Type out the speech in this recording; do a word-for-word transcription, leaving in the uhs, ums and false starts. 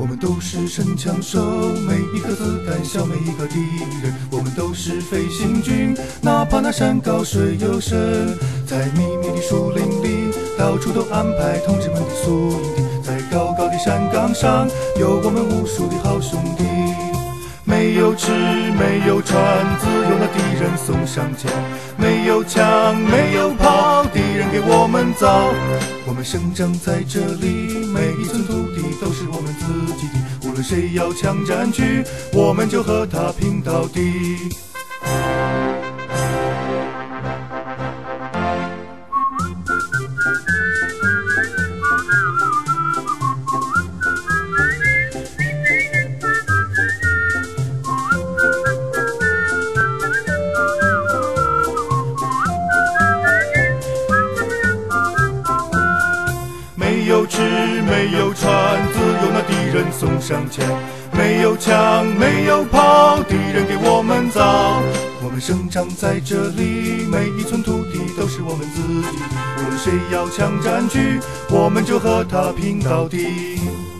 我们都是神枪手，每一颗子弹消灭一个敌人。我们都是飞行军，哪怕那山高水又深。在秘密的树林里，到处都安排同志们的宿营地。在高高的山岗上，有我们无数的好兄弟。没有吃，没有穿，只有那敌人送上前。没有枪，没有炮，敌人给我们造。我们生长在这里，每一寸土地都是我们自己的。无论谁要强占据，我们就和他拼到底。没有吃，没有穿，只有那敌人送上前。没有枪，没有炮，敌人给我们造。我们生长在这里，每一寸土地都是我们自己的。无论谁要强占据，我们就和他拼到底。